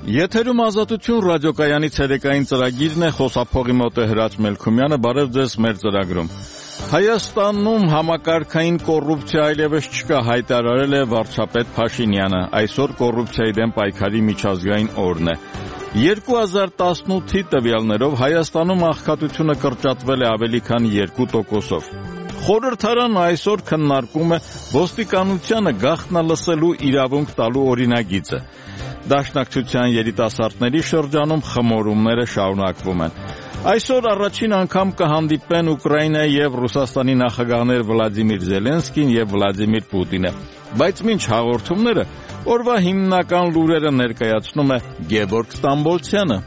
Եթերում ազատություն ռադիոկայանի ցերեկային ծրագիրն է, խոսափողի մոտ է Հրաչ Մելքումյանը, բարև ձեզ մեր ծրագրում։ Հայաստանում համակարգային կոռուպցիա այլևս չկա, հայտարարել է վարչապետ Փաշինյանը, այսօր կոռուպցիայի դեմ պայքարի միջազգային օրն է։ 2018-ի տվյալներով Հայաստանում աղքատությունը կրճատվել է ավելի քան 2%-ով։ Խորհրդարանն այսօր քննարկում է ոստիկանությանը գաղտնալսելու իրավունք տալու օրինագիծը։ Դաշնակցության երիտասարդների շրջանում խմորումները շարունակվում են։ Այսօր առաջին անգամ կհանդիպեն Ուկրաինայի եւ Ռուսաստանի նախագահներ Վլադիմիր Զելենսկին եւ Վլադիմիր Պուտինը։ Բայց մինչ հաղորդումները օրվա հիմնական լուրերը ներկայացնում է Գևորգ Ստամբոլցյանը։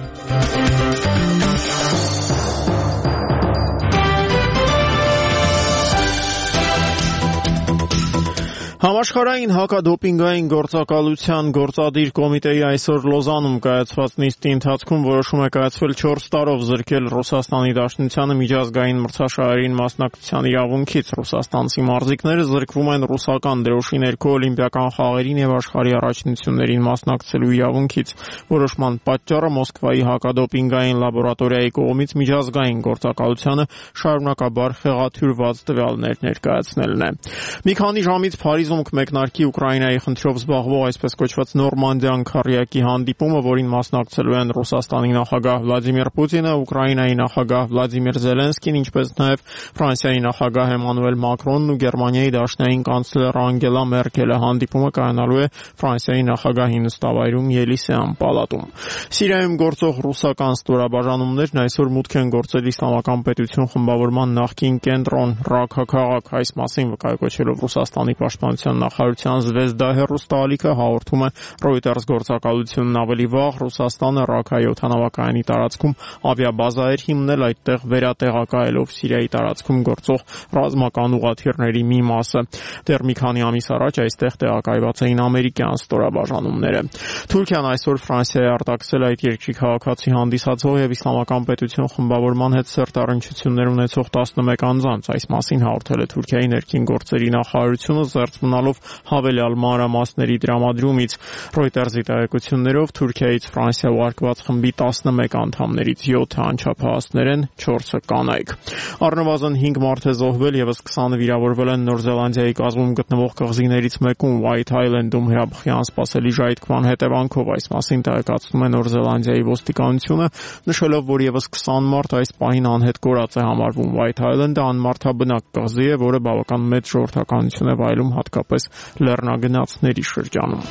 Համաշխարհային հակադոպինգային գործակալության գործադիր կոմիտեի այսօր Լոզանում կայացված նիստի ընթացքում որոշում է կայացվել 4 տարով զրկել Ռուսաստանի Դաշնությանը միջազգային մրցաշարերին մասնակցության իրավունքից։ Ռուսաստանցի մարզիկները զրկվում են ռուսական դրոշի ներքո օլիմպիական խաղերին եւ աշխարհի առաջնություններին մասնակցելու իրավունքից։ Որոշման պատճառը Մոսկվայի հակադոպինգային լաբորատորիայի կողմից միջազգային գործակալությանը շարունակաբար խեղաթյուրված տվյալներ ներկայացնելն է։ Մի քանի ժամից Փարիզում մեկնարկի Ուկրաինայի խնդրով զբաղվող այսպես կոչված Նորմանդիան քառյակի հանդիպումը, որին մասնակցելու են Ռուսաստանի նախագահ Վլադիմիր Պուտինը, Ուկրաինայի նախագահ Վլադիմիր Զելենսկին, ինչպես նաև Ֆրանսիայի նախագահ Էմանուել Մակրոնն ու Գերմանիայի դաշնային կանցլեր Անգելա Մերկելը։ Հանդիպումը կայանալու է Ֆրանսիայի նախագահի նստավայրում Ելիսեան պալատում։ Սիրիայում գործող ռուսական ստորաբաժանումներն այսօր մուտք են գործել Իսլամական պետություն խմբավորման նախկին կենտրոն Ռաքա քաղաք։ Այս մասին վկայակոչելով Ռուսաստանի պաշտպանության նախարարության Զվեզդա հեռուստաալիքը հաղորդում է Reuters գործակալությունն ավելի վաղ Ռուսաստանը Ռաքայի օդանավակայանի տարածքում ավիաբազա էր հիմնել, այդտեղ վերատեղակայելով Սիրիայի տարածքում գործող ռազմական ուղղաթիռների մի մասը։ Դեռ մի քանի ամիս առաջ այստեղ տեղակայված էին ամերիկյան ստորաբաժանումները։ Թուրքիան այսօր Ֆրանսիայի արտաքսել այդ երկրի քաղաքացի հանդիսացող եւ Իսլամական պետություն խմբավորման հետ սերտառնչություններ ունեցող 11 անձանց։ Այս մասին հաղորդել է Թուրքիայի ներքին գործերի նախարարությունը, զերծ մնալով հավելյալ մանրամասների տրամադրումից։ Reuters-ի տեղեկություններով Թուրքիայից Ֆրանսիա ուղարկված խմբի 11 անդամներից 7-ը անչափահասներ են, 4-ը կանայք։ Առնվազն 5 մարդ է զոհվել, եւս 20-ը վիրավորվել են Նոր Զելանդիայի կազմում գտնվող կղզիներից մեկում White Island-ում հրաբխի անսպասելի ժայթքման հետևանքով։ Այս մասին տեղեկացնում է Նոր Զելանդիայի ոստիկանությունը, նշելով, որ եւս 20 մարդ այս պահին անհետ կորած է համարվում։ White Island-ը անմարդաբնակ կղզի է, որը բավական մեծ ժողովրդականություն է վայելում հատկապես լեռնագնացների շրջանում։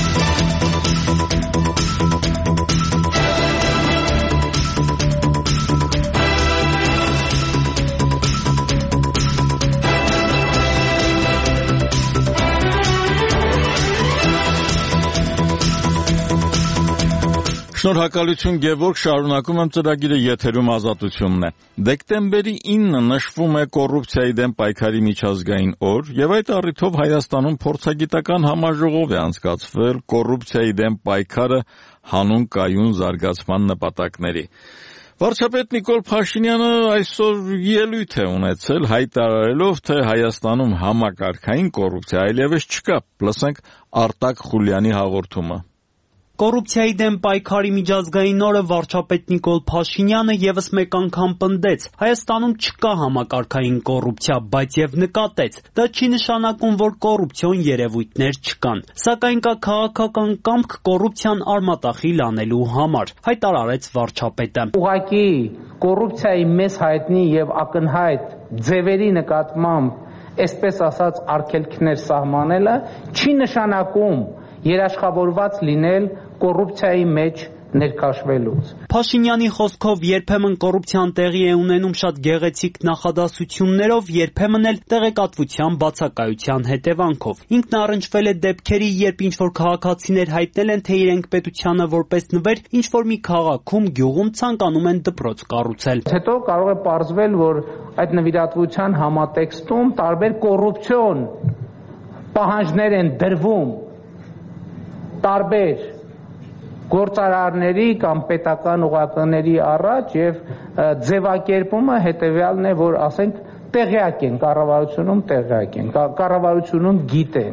Շնորհակալություն Գևորգ, շարունակում եմ ծրագիրը, եթերում ազատությունն է։ Դեկտեմբերի 9-ը նշվում է կոռուպցիայի դեմ պայքարի միջազգային օր, եւ այդ առիթով Հայաստանում փորձագիտական համաժողով է անցկացվել կոռուպցիայի դեմ պայքարը հանուն կայուն զարգացման նպատակների։ Վարչապետ Նիկոլ Փաշինյանը այսօր ելույթ է ունեցել, հայտարարելով, թե Հայաստանում համակարգային կոռուպցիա այլևս չկա։ Լսենք Արտակ Խուլյանի հաղորդումը։ Կոռուպցիայի դեմ պայքարի միջազգային օրը վարչապետ Նիկոլ Փաշինյանը եւս մեկ անգամ պնդեց. Հայաստանում չկա համակարգային կոռուպցիա, բայց եւ նկատեց. դա չի նշանակում, որ կոռուպցիոն երևույթներ չկան, սակայն կա քաղաքական կամք կոռուպցիան արմատախիլ անելու համար, հայտարարեց վարչապետը։ Ուղղակի կոռուպցիայի մեծ հայտնի եւ ակնհայտ ձևերի նկատմամբ, այսպես ասած, արգելքներ սահմանելը չի նշանակում երաշխավորված լինել կոռուպցիայի մեջ ներքաշվելուց։ Փաշինյանի խոսքով երբեմն կոռուպցիան տեղի է ունենում շատ գեղեցիկ նախադասություններով, երբեմն էլ տեղեկատվության բացակայության հետևանքով։ Ինքն առնչվել է դեպքերի, երբ ինչ-որ քաղաքացիներ հայտնել են, թե իրենք պետությանը որպես նվեր ինչ-որ մի քաղաքում, գյուղում ցանկանում են դպրոց կառուցել։ Հետո կարող է պարզվել, որ այդ նվիրատվության համատեքստում տարբեր կոռուպցիոն պահանջներ են դրվում տարբեր գործարարների կամ պետական ուղղականների առաջ եւ ձևակերպումը հետեւյալն է, որ ասենք տեղյակ են, կառավարությունում տեղյակ են, կառավարությունում գիտեն։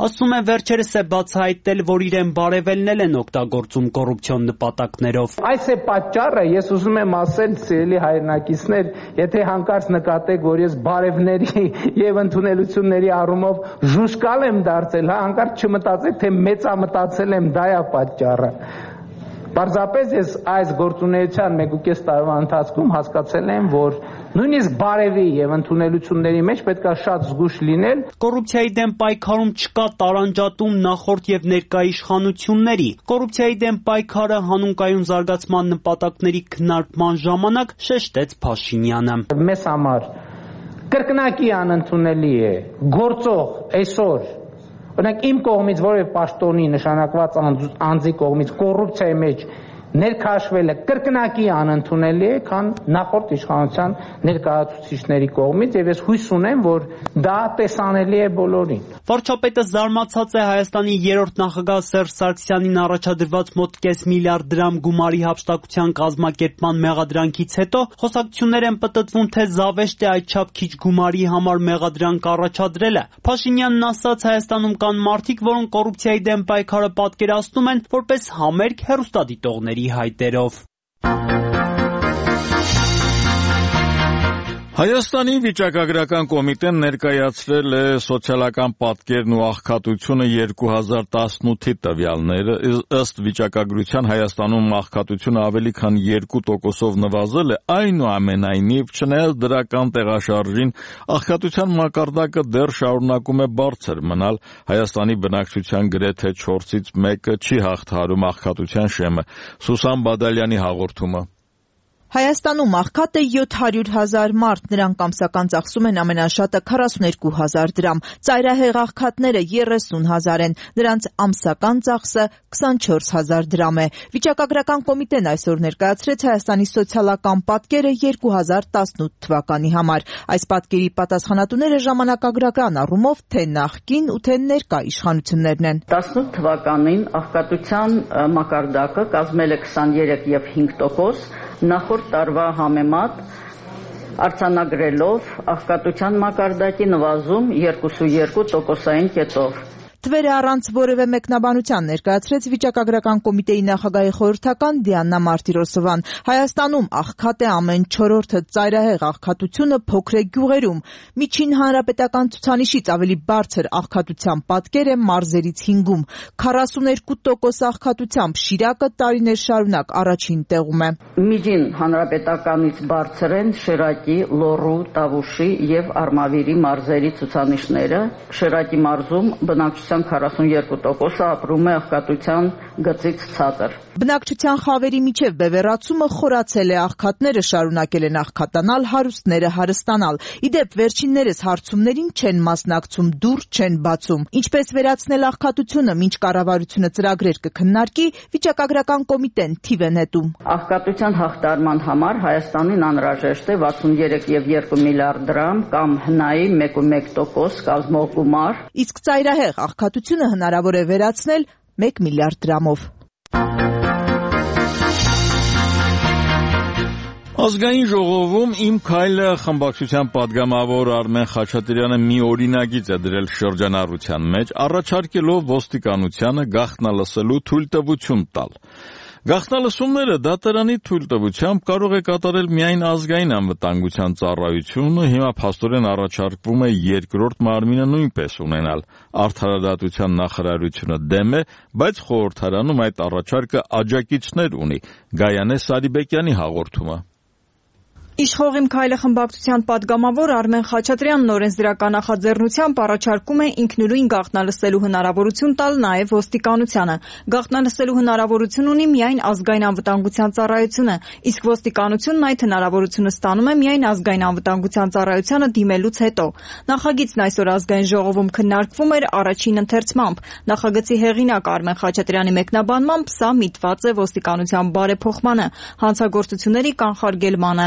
Ասում է վերջերս է բացահայտել, որ իրեն բարևելնել են օգտագործում կոռուպցիոն նպատակներով։ Այս է պատճառը, ես ուզում եմ ասել, սիրելի հայրենակիցներ, եթե հանկարծ նկատեք, որ ես բարևների եւ ընդունելությունների առումով ժուշկալ եմ դարձել, հանկարծ չմտածեք, թե մեծամտածել եմ, դա է պատճառը։ Պարզապես ես այս գործունեության 1.5 տարվա ընթացքում հասկացել եմ, որ նույնիսկ բարևի եւ ընդունելությունների մեջ պետք է շատ զգուշ լինել։ Կոռուպցիայի դեմ պայքարում չկա տարանջատում նախորդ եւ ներկա իշխանությունների։ Կոռուպցիայի դեմ պայքարը հանուն կայուն զարգացման նպատակների քննարկման ժամանակ շեշտեց Փաշինյանը։ Մեզ համար կրկնակի անընդունելի է գործող այսօր Օրինակ իմ կողմից որևէ պաշտոնի նշանակված անձի կողմից կոռուպցիայի մեջ ներքաշվելը կրկնակի անընդունելի է, քան նախորդ իշխանության ներկայացուցիչների կողմից եւ ես հույս ունեմ, որ դա տեսանելի է բոլորին։ Վարչապետը զարմացած է Հայաստանի երրորդ նախագահ Սերժ Սարգսյանին առաջադրված մոտ կես միլիարդ դրամ գումարի հափշտակության կազմակերպման մեղադրանքից հետո խոսակցություններ են պտտվում, թե զավեշտ է այդչափ քիչ գումարի համար մեղադրանք առաջադրելը։ Փաշինյանն ասաց, Հայաստանում կան մարդիկ, որոնք կոռուպցիայի դեմ պայքարը պատկերացնում են որպես համերգ հեռուստադիտողների հայտերով։ Հայաստանի վիճակագրական կոմիտեն ներկայացրել է սոցիալական պատկերն ու աղքատությունը 2018-ի տվյալները, ըստ վիճակագրության Հայաստանում աղքատությունը ավելի քան 2%-ով նվազել է, այնուամենայնիվ, չնայած դրական տեղաշարժին, աղքատության մակարդակը դեռ շարունակում է բարձր մնալ, Հայաստանի բնակչության գրեթե 4-ից 1-ը չի հաղթահարում աղքատության շեմը։ Սուսան Բադալյանի հաղորդումը։ Հայաստանում աղքատ է 700,000 մարդ, նրանք ամսական ծախսում են ամենաշատը 42,000 դրամ, ծայրահեղ աղքատները 30,000 են, նրանց ամսական ծախսը 24,000 դրամ է։ Վիճակագրական կոմիտեն այսօր ներկայացրեց Հայաստանի սոցիալական պատկերը 2018 թվականի համար։ Այս պատկերի պատասխանատուները ժամանակագրական առումով թե նախկին ու թե ներկա իշխանություններն են։ 18 թվականին աղքատության մակարդակը կազմել է 23,5%, նախորդ տարվա համեմատ արձանագրելով աղքատության մակարդակի նվազում 2.2%-ային կետով։ Թվերը առանց որևէ մեկնաբանության ներկայացրեց վիճակագրական կոմիտեի նախագահի խորհրդական Դիանա Մարտիրոսովան։ Հայաստանում աղքատ է ամեն 4-ը, ծայրահեղ աղքատությունը փոքր է գյուղերում։ Միջին հանրապետական ցուցանիշից ավելի բարձր աղքատության պատկեր է մարզերից 5-ում։ 42% աղքատությամբ Շիրակը տարիներ շարունակ առաջին տեղում է։ Միջին հանրապետականից բարձր են Շիրակի, Լոռու, Տավուշի եւ Արմավիրի մարզերի ցուցանիշները։ Շիրակի մարզում բնակչության 42%-ը ապրում է աղքատության գծից ցածր։ Բնակչության խավերի միջև բևեռացումը խորացել է, աղքատները շարունակել են աղքատանալ, հարուստները հարստանալ։ Իդեպ վերջիններս հարցումներին չեն մասնակցում, դուռ չեն բացում։ Ինչպես վերացնել աղքատությունը, մինչ կառավարությունը ծրագրեր կքննարկի, վիճակագրական կոմիտեն թիվ է նետում։ Աղքատության հաղթարման համար Հայաստանին անհրաժեշտ է 63,2 միլիարդ դրամ կամ հնայի 1.1% կազմող գումար։ Իսկ ծայրահեղ աղքատությունը հնարավոր է վերացնել 1 միլիարդ դրամով։ Ազգային ժողովում «Իմ քայլը» խմբակցության պատգամավոր Արմեն Խաչատրյանը մի օրինագիծ է դրել շրջանառության մեջ, առաջարկելով ոստիկանությանը գաղտնալսելու թույլտվություն տալ։ Գաղտնալսումները դատարանի թույլտվությամբ կարող է կատարել միայն ազգային անվտանգության ծառայությունը, հիմա փաստորեն առաջարկվում է երկրորդ մարմինը նույնպես ունենալ։ Արդարադատության նախարարությունը դեմ է, բայց խորհրդարանում այդ առաջարկը աջակիցներ ունի։ Գայանե Սարիբեկյանի հաղորդումը։ Իշխող «Իմ քայլը» խմբակցության պատգամավոր Արմեն Խաչատրյանն օրենսդրական նախաձեռնությամբ առաջարկում է ինքնուրույն գաղտնալսելու հնարավորություն տալ նաև ոստիկանությանը։ Գաղտնալսելու հնարավորություն ունի միայն ազգային անվտանգության ծառայությունը, իսկ ոստիկանությունն այդ հնարավորությունը ստանում է միայն ազգային անվտանգության ծառայությանը դիմելուց հետո։ Նախագիծն այսօր ազգային ժողովում քննարկվում էր առաջին ընթերցմամբ։ Նախագծի հեղինակ Արմեն Խաչատրյանի մեկնաբանմամբ սա միտված է ոստիկանության բարեփոխմանը, հանցագործությունների կանխարգելմանը։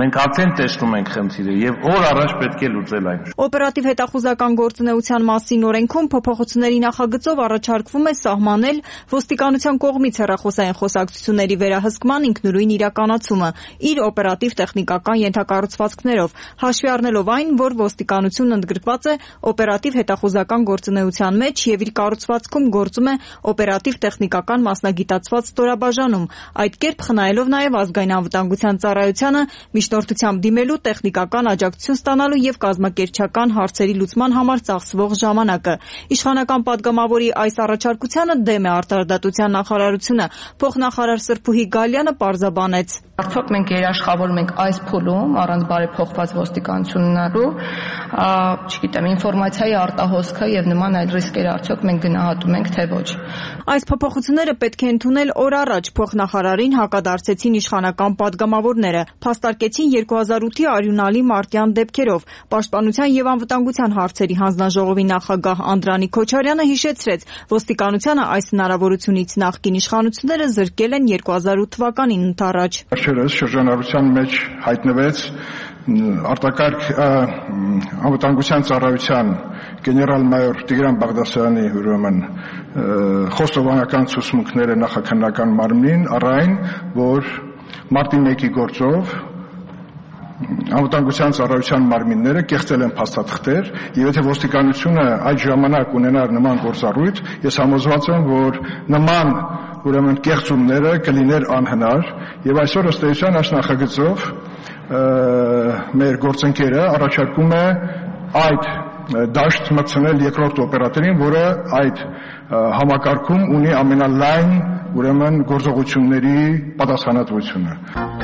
Մենք արդեն տեսնում ենք խնդիրը եւ օր առաջ պետք է լուծել այն։ Օպերատիվ հետախուզական գործունեության մասին օրենքում փոփոխությունների նախագծով առաջարկվում է սահմանել ոստիկանության կողմից հեռախոսային խոսակցությունների վերահսկման ինքնուրույն իրականացումը իր օպերատիվ տեխնիկական ենթակառուցվածքներով, հաշվի առնելով այն, որ ոստիկանությունն ընդգրկված է օպերատիվ հետախուզական գործունեության մեջ եւ իր կառուցվածքում գործում է օպերատիվ տեխնիկական մասնագիտացված ստորաբաժանում, այդ կերպ խնայելով նաեւ ազգային անվտանգության ծառայությանը միջնորդությամբ դիմելու, տեխնիկական աջակցություն ստանալու եւ կազմակերպչական հարցերի լուծման համար ծախսվող ժամանակը։ Իշխանական падգամավորի այս առաջարկությանը դեմ է արտարդատության նախարարությունը։ Փոխնախարար Սրփուհի Գալյանը պարզաբանեց. Արդյոք մենք երաշխավորում ենք այս փուլում առանց բարեփոխված ոստիկանություն ունենալու, չգիտեմ, ինֆորմացիայի արտահոսքը եւ նման այլ ռիսկեր արդյոք մենք գնահատում ենք թե ոչ։ Այս փոփոխությունները պետք է ընդունել օր առաջ, փոխնախարարին հակադարձեցին իշխանական падգամավորները, փաստարկեցին 2008-ի արյունալի մարտյան դեպքերով։ Պաշտպանության եւ անվտանգության հարցերի հանձնաժողովի նախագահ Անդրանիկ Քոչարյանը հիշեցրեց, ոստիկանությանը այս հնարավորությունից նախկին իշխանությունները զրկել են 2008 թվականին ընդառաջ։ Վերջերս շրջանառության մեջ հայտնվեց արտակարգ անվտանգության ծառայության գեներալ-մայոր Տիգրան Բաղդասարյանի ուրեմն խոստովանական ցուցմունքները նախաքննական մարմնին առայն, որ մարտի 1-ի գործով անվտանգության ծառայության մարմինները կեղծել են փաստաթղթեր եւ եթե ոստիկանությունը այդ ժամանակ ունենար նման գործառույթ, ես համոզված եմ, որ նման ուրեմն կեղծումները կլիներ անհնար եւ այսօր ըստ էության այս նախագծով մեր գործընկերը առաջարկում է այդ դաշտ մտցնել երկրորդ օպերատորին, որը այդ համակարգում ունի ամենալայն ուրեմն գործողությունների պատասխանատվությունը։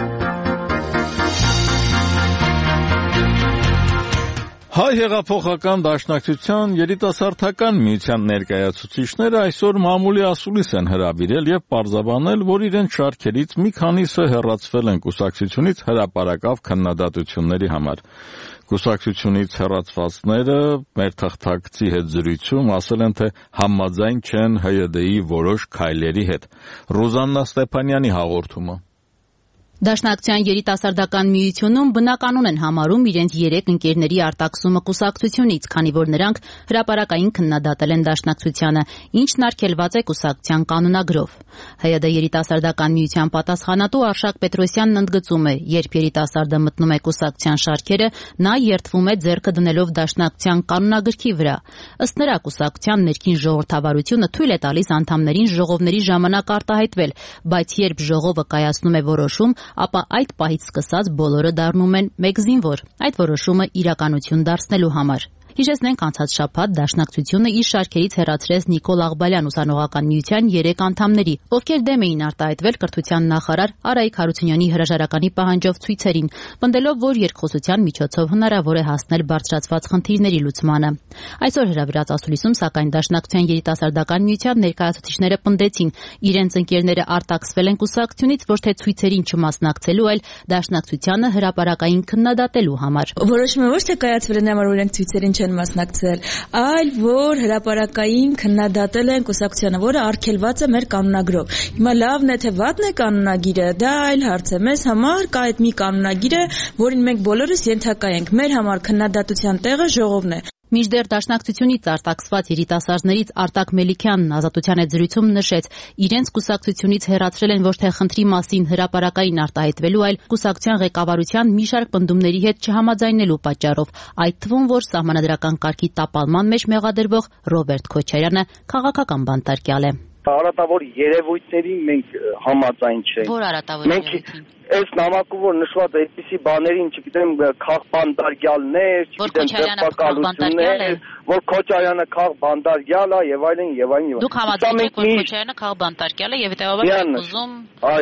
Հայ հեղափոխական դաշնակցության երիտասարդական միության ներկայացուցիչները այսօր մամուլի ասուլիս են հրավիրել եւ պարզաբանել, որ իրենց շարքերից մի քանիսը հեռացվել են կուսակցությունից հրապարակավ քննադատությունների համար։ Կուսակցությունից հեռացվածները մեր թղթակցի հետ զրույցում ասել են, թե համաձայն չեն ՀՅԴ-ի որոշ քայլերի հետ։ Ռուզաննա Ստեփանյանի հաղորդումը։ Դաշնակցության երիտասարդական միությունում բնականon են համարում իրենց 3 ընկերների արտաքսումը կուսակցությունից, քանի որ նրանք հրապարակային քննադատել են դաշնակցությանը, ինչն արգելված է կուսակցության կանոնագրով։ ՀՅԴ երիտասարդական միության պատասխանատու Արշակ Պետրոսյանն ընդգծում է, երբ երիտասարդը մտնում է կուսակցության շարքերը, նա երդվում է ձեռքը դնելով դաշնակցության կանոնագրքի վրա։ Ըստ նրա, կուսակցության ներքին ժողովրդավարությունը թույլ է տալիս անդամներին ժողովների ժամանակ արտահայտվել, բայց երբ ժողովը կայացնում է որոշում, ապա այդ պահից սկսած բոլորը դառնում են մեկ զինվոր, այդ որոշումը իրականություն դարձնելու համար։ Հիշեցնենք, անցած շաբաթ դաշնակցությունը իր շարքերից հեռացրեց Նիկոլ Աղբալյան ուսանողական միության 3 անդամների, ովքեր դեմ էին արտահայտվել կրթության նախարար Արայիկ Հարությունյանի հրաժարականի պահանջով ցույցերին, պնդելով, որ երկխոսության միջոցով հնարավոր է հասնել բարձրացված խնդիրների լուծմանը։ Այսօր հրավիրած ասուլիսում, սակայն դաշնակցության երիտասարդական միության ներկայացուցիչները պնդեցին, իրենց ընկերները արտաքսվել են կուսակցությունից ոչ թե ցույցերին չմասնակցելու, այլ դաշնակցությանը հրապարակային քննադատելու համար։ Որոշումը ոչ թե կայացվել է նա, որ իրենք ցույցերին չեն մասնակցել, այլ որ հրապարակային քննադատել են կուսակցությանը, որը արգելված է մեր կանոնագրով։ Հիմա լավն է թե վատն է կանոնագիրը, դա այլ հարց է։ Մեզ համար կա այդ մի կանոնագիրը, որին մենք բոլորս ենթակա ենք։ Մեր համար քննադատության տեղը ժողովն է։ Մինչդեռ դաշնակցությունից արտաքսված երիտասարդներից Արտակ Մելիքյանն Ազատության հետ զրույցում նշեց, իրենց կուսակցությունից հեռացրել են ոչ թե խնդրի մասին հրապարակային արտահայտվելու, այլ կուսակցության ղեկավարության մի շարք պնդումների հետ չհամաձայնելու պատճառով, այդ թվում, որ սահմանադրական կարգի տապալման մեջ մեղադրվող Ռոբերտ Քոչարյանը քաղաքական բանտարկյալ է։ Արատավոր երևույթների մենք համաձայն չենք։ Որ արատավոր երևույթին։ Այս նամակում որ նշված է այդպիսի բաներին, չգիտեմ, քաղբանդարգյալներ, չգիտեմ, ձերբակալություններ, որ Քոչարյանը քաղբանդարգյալ է եւ այլն եւ այլն։ Դուք համաձայն եք, որ Քոչարյանը քաղբանդարգյալ է եւ հետեւաբար եք ուզում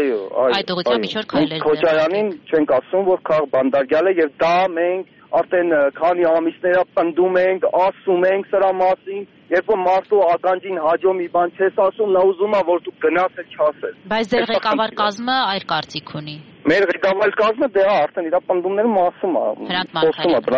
այդ ուղղությամբ ինչ-որ քայլեր։ Քոչարյանին չենք ասում, որ քաղբանդարգյալ է եւ դա մենք արդեն քանի ամիսներ պնդում ենք, ասում ենք սրա մասին, երբ որ մարդու ականջին հաջո մի բան չես ասում, նա ուզում է որ դու գնաս էլ չասես։ Բայց ձեր ղեկավար կազմը այլ կարծիք ունի։ Մեր ղեկավար կազմը դե արդեն իր պնդումներում ասում է։ Հրանտ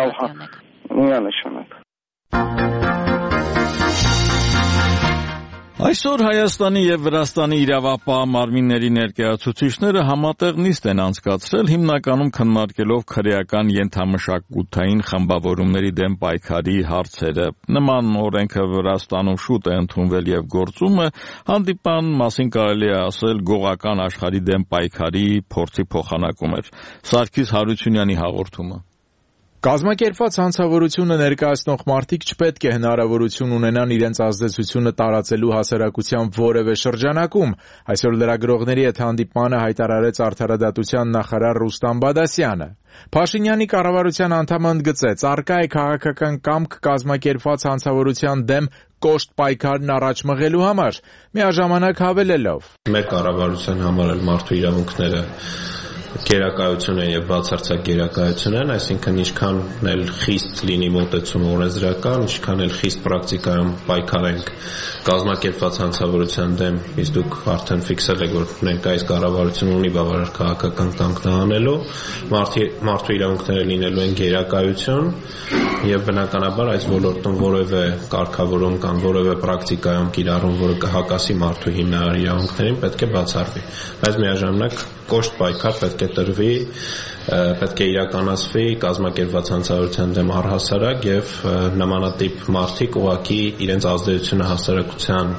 Մարգարյանը։ Միանշանակ։ Այսօր Հայաստանի եւ Վրաստանի իրավապահ մարմինների ներկայացուցիչները համատեղ նիստ են անցկացրել, հիմնականում քննարկելով քրեական ենթամշակութային խմբավորումների դեմ պայքարի հարցերը։ Նման օրենքը Վրաստանում շուտ է ընդունվել եւ գործում է, հանդիպան մասին կարելի է ասել գողական աշխարհի դեմ պայքարի փորձի փոխանակում էր։ Սարգիս Հարությունյանի հաղորդումը։ Կազմակերպված հանցավորությունը ներկայացնող մարդիկ չպետք է հնարավորություն ունենան իրենց ազդեցությունը տարածելու հասարակության որևէ շրջանակում, այսօր լրագրողների հետ հանդիպմանը հայտարարեց Արդարադատության նախարար Ռուստամ Բադասյանը։ Փաշինյանի կառավարության անդամը ընդգծեց, առկա է քաղաքական կամք կազմակերպված հանցավորության դեմ կոշտ պայքարն առաջ մղելու համար, միաժամանակ հավելելով. Մեր կառավարության համար էլ մարդու իրավունքները գերակայություն են եւ բացարձակ գերակայություն են, այսինքն ինչքան էլ խիստ լինի մոտեցումը օրենսդրական, ինչքան էլ խիստ պրակտիկայում պայքարենք կազմակերպված հանցավորության դեմ, իսկ դուք արդեն ֆիքսել եք, որ ներկայիս կառավարությունը ունի բավարար քաղաքական կամք դա անելու, մարդու իրավունքները լինելու են գերակայություն եւ բնականաբար այս ոլորտում որևէ կարգավորում կամ որևէ պրակտիկայում կիրառում, որը կհակասի մարդու հիմնարար իրավունքներին, պետք է բացառվի, բայց միաժամանակ կոշտ պայքար պետք է տրվի, պետք է իրականացվի կազմակերպված հանցավորության դեմ առհասարակ եւ նմանատիպ մարդիկ ուղղակի իրենց ազդեցությունը հասարակության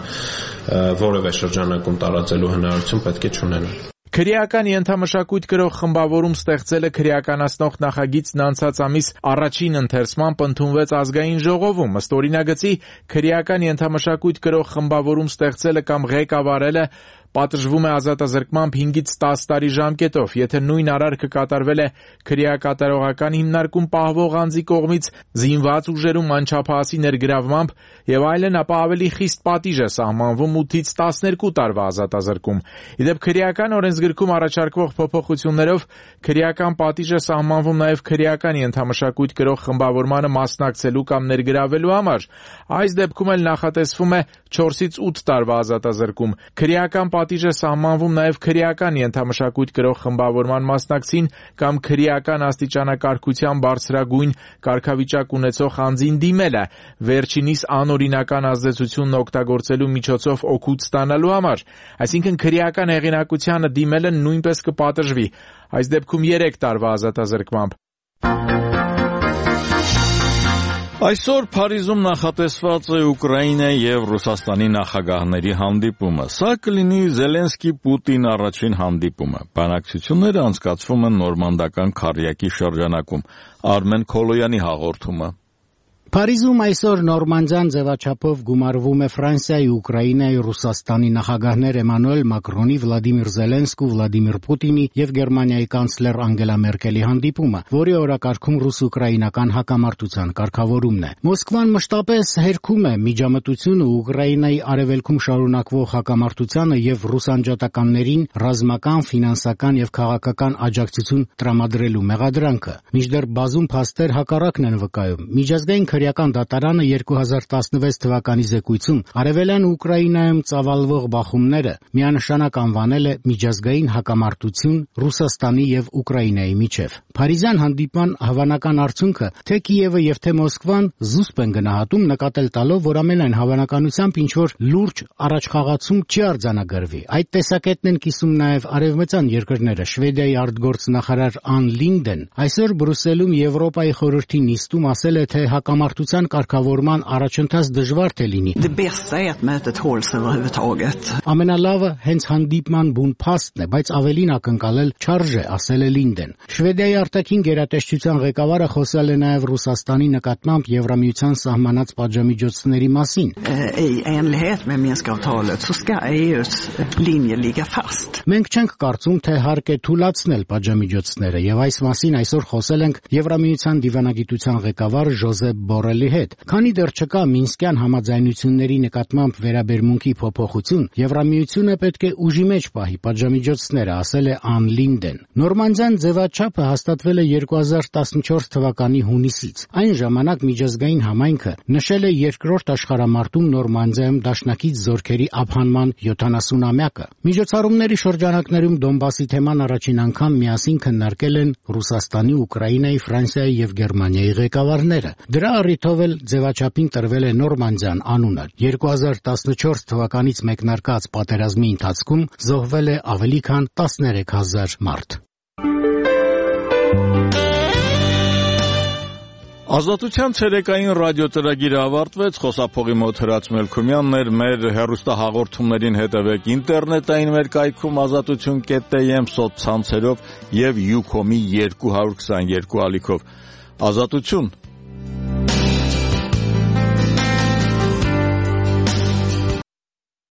որևէ շրջանակում տարածելու հնարավորություն պետք է չունենան։ Քրեական ենթամշակույթ կրող խմբավորում ստեղծելը քրեականացնող նախագիծն անցած ամիս առաջին ընթերցմամբ ընդունվեց ազգային ժողովում, ըստ օրինագծի քրեական ենթամշակույթ կրող խմբավորում ստեղծելը կամ ղեկավարելը պատժվում է ազատազրկմամբ 5-ից 10 տարի ժամկետով, եթե նույն արարքը կատարվել է քրեակատարողական հիմնարկում պահվող անձի կողմից զինված ուժերում անչափահասի ներգրավմամբ եւ այլն, ապա ավելի խիստ պատիժ է սահմանվում 8-ից 12 տարվա ազատազրկում։ Իդեպ քրեական օրենսգրքում առաջարկվող փոփոխություններով քրեական պատիժ է սահմանվում նաեւ քրեական ենթամշակույթ կրող խմբավորմանը մասնակցելու կամ ներգրավելու համար։ Այս դեպքում էլ նախատեսվում է 4-ից 8 տարվա ազատազրկում։ Քրեական պատիժ է սահմանվում նաև քրեական ենթամշակույթ կրող խմբավորման մասնակցին կամ քրեական աստիճանակարգության բարձրագույն կարգավիճակ ունեցող անձին դիմելը, վերջինիս անօրինական ազդեցությունն օգտագործելու միջոցով օգուտ ստանալու համար, այսինքն քրեական հեղինակությանը դիմելը նույնպես կպատժվի, այս դեպքում 3 տարվա ազատազրկմամբ։ Այսօր Փարիզում նախատեսված է Ուկրաինայի եւ Ռուսաստանի նախագահների հանդիպումը։ Սա կլինի Զելենսկի-Պուտին առաջին հանդիպումը։ Բանակցությունները անցկացվում են նորմանդական քառյակի շրջանակում։ Արմեն Քոլոյանի հաղորդումը։ Փարիզում այսօր նորմանդյան ձևաչափով գումարվում է Ֆրանսիայի, Ուկրաինայի, Ռուսաստանի նախագահներ Էմանուել Մակրոնի, Վլադիմիր Զելենսկու, Վլադիմիր Պուտինի եւ Գերմանիայի կանցլեր Անգելա Մերկելի հանդիպումը, որի օրակարգում ռուս-ուկրաինական հակամարտության կարգավորումն է։ Մոսկվան մշտապես հերքում է միջամտությունը Ուկրաինայի արևելքում շարունակվող հակամարտությանը եւ ռուսանջատականներին ռազմական, ֆինանսական եւ քաղաքական աջակցություն տրամադրելու մեղադրանքը։ Մինչդեռ բազում փաստեր հակառակն են վկայում։ Միջազգային քրեական դատարանը 2016 թվականի զեկույցում արևելյան Ուկրաինայում ծավալվող բախումները միանշանակ անվանել է միջազգային հակամարտություն Ռուսաստանի եւ Ուկրաինայի միջև։ Փարիզյան հանդիպման հավանական արդյունքը թե Կիևը եւ թե Մոսկվան զուսպ են գնահատում, նկատել տալով, որ ամենայն հավանականությամբ ինչ-որ լուրջ առաջխաղացում չի արձանագրվի։ Այդ տեսակետն են կիսում նաեւ արևմտյան երկրները։ Շվեդիայի արտգործնախարար Ան Լինդեն այսօր Բրյուսելում Եվրոպայի խորհրդի նիստում ասել է, թե հակամարտության կարգավորման առաջընթաց դժվար թե լինի։ Ամենալավը հենց հանդիպման բուն փաստն է, բայց ավելին ակնկալել չարժե, ասել է Լինդեն։ Շվեդիայի արտաքին գերատեսչության ղեկավարը խոսել է նաև Ռուսաստանի նկատմամբ Եվրամիության սահմանած պատժամիջոցների մասին։ Մենք չենք կարծում, թե հարկ է թույլատրել պատժամիջոցները, եւ այս մասին այսօր խոսել ենք Եվրամիության դիվանագիտության ղեկավար Ժոզեփ Բորելի հետ։ Քանի դեռ չկա Մինսկյան համաձայնությունների նկատմամբ վերաբերմունքի փոփոխություն, Եվրամիությունը պետք է ուժի մեջ պահի պատժամիջոցները, ասել է Ան Լինդեն։ Նորմանդյան ձևաչափը հաստատվել է 2014 թվականի հունիսից։ Այն ժամանակ միջազգային համայնքը նշել է երկրորդ աշխարհամարտում Նորմանդիայում դաշնակից զորքերի ափանման 70-ամյակը։ Միջոցառումների շրջանակներում Դոնբասի թեման առաջին անգամ միասին քննարկել են Ռուսաստանի, Ուկրաինայի, Ֆրանսիայի եւ Գերմանիայի ղեկավարները։ Դրա առիթով էլ ձևաչափին տրվել է Նորմանձյան անունը։ 2014 թվականից մեկնարկած պատերազմի ընթացքում զոհվել է ավելի քան 13,000 մարդ։ Ազատության ցերեկային ռադիոծրագիրը ավարտվեց, խոսափողի մոտ Հրաց Մելքումյանն էր, մեր հեռուստահաղորդումներին հետևեք ինտերնետային մեր կայքում azatutun.am սոցցանցերով եւ Ucom-ի 222 ալիքով։ Ազատություն